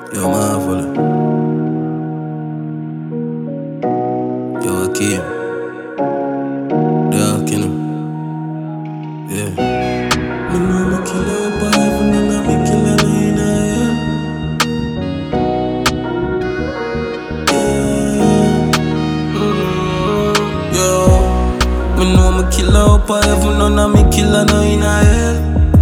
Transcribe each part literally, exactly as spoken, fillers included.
Yo, Marvel. Yo, Akeem. Dark, you know. Yeah. Me know me kill up on heaven and I me kill her in hell. Yeah. Mm. Yo. Me know me kill up on heaven and I me kill her in hell.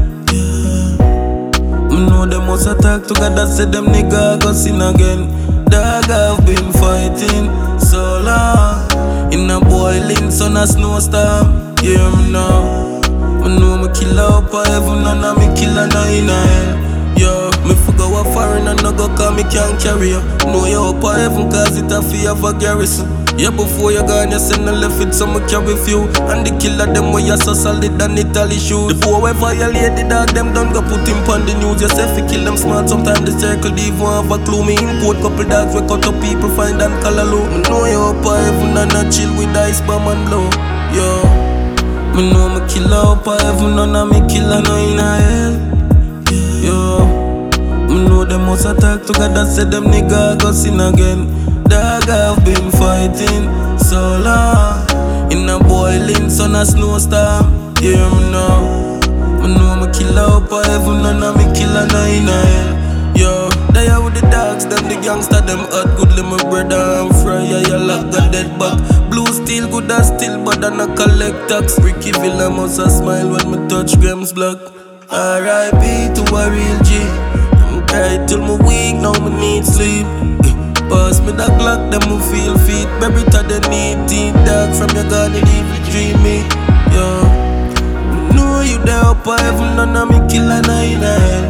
Me know them must attack together, say them nigga go sin again. Dog, I've been fighting so long in a boiling sun, a snowstorm. Hear me now. Me know me kill up a heaven and a me kill a in a hell. Yo, me forgot what foreign and no go cause me can't carry you. Know you up a heaven cause it a fear of a garrison. Yeah, before you gone, you send a left it, so me carry few. And the killer them way you so solid than Italy shoes. The boy we violate the dog, them done go put him on the news. You say fi kill them smart, sometimes the circle they even have a clue. Me import couple dogs, we cut up people, find and color low. Me know you up a heaven and I chill with ice bomb and blow. Yo, me know me kill up a heaven and I me killer no in a hell. Yo, me know them must attack together, say them nigga go sin again. Dog, I've been fighting so long in a boiling sun, a snowstorm. Hear me now. Me know me kill up a heaven and I me killer no in a hell. Yo, they are with the dogs, them the gangster, them hot good, my brother and fry. Yeah, you lock got dead back. Blue steel good as still, but I no collect tax. Ricky Villa must a smile when me touch Grams block. R I P to a real G. I'm tired till me weak, now me need sleep. Pass me that Glock, them who feel feet. Baby, to the need teeth, dog. From your gun, it even dream me. Yo, know you there up a heaven, none of me kill a nine hell.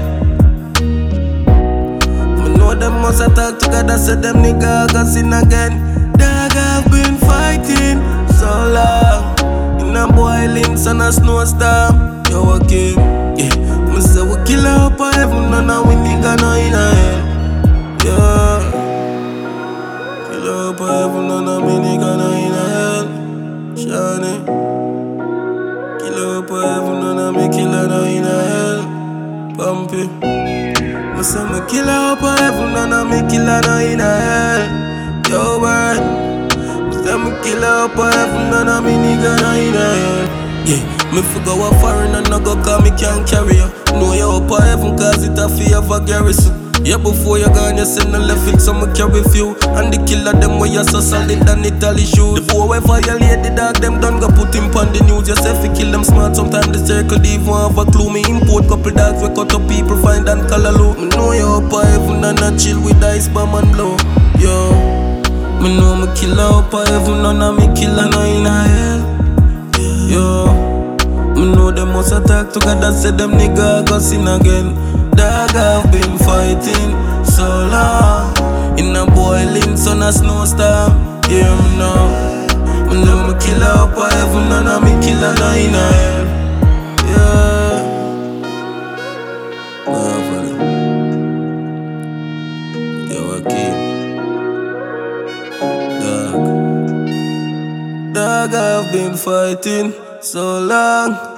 Me know them must attack together, say them nigga go sin again. Dog, I've been fighting so long in a boiling sun, a snowstorm. Yo, okay, yeah. Me say we kill up a heaven, none of we nigga no in a hell. Yeah. Kill up a heaven and a me nigga no in a hell. Shani. Kill up a heaven and a me killer no in a hell. Pumpy. Me say me kill up a heaven and a me killer no in a hell. Yo man. Me say me kill up a heaven and a me nigga no in a hell. Yeah, me forgot what foreign and no go cause me can't carry you. Know you up a heaven cause it a fear of a garrison. Yeah, before you gone, you send a left it, so me carry few. And the killer them way you so solid than Italy shoes. The boy we violate the dog, them done go put him on the news. You say fi kill them smart, sometimes the circle they even have a clue. Me import couple dogs, we cut up people, find and color low. Me know you up a heaven and I chill with ice bomb and blow. Yo, me know me killer up a heaven and I me killer no in a hell. Yo, me know them must attack together, say them nigga go sin again. Dog, I've been fighting so long in a boiling sun, a snowstorm. Hear me now. Me know me kill up a heaven and I me killer no in a hell. Yeah, Marvel. Yo, Akeem. Dog, Dog, I've been fighting so long.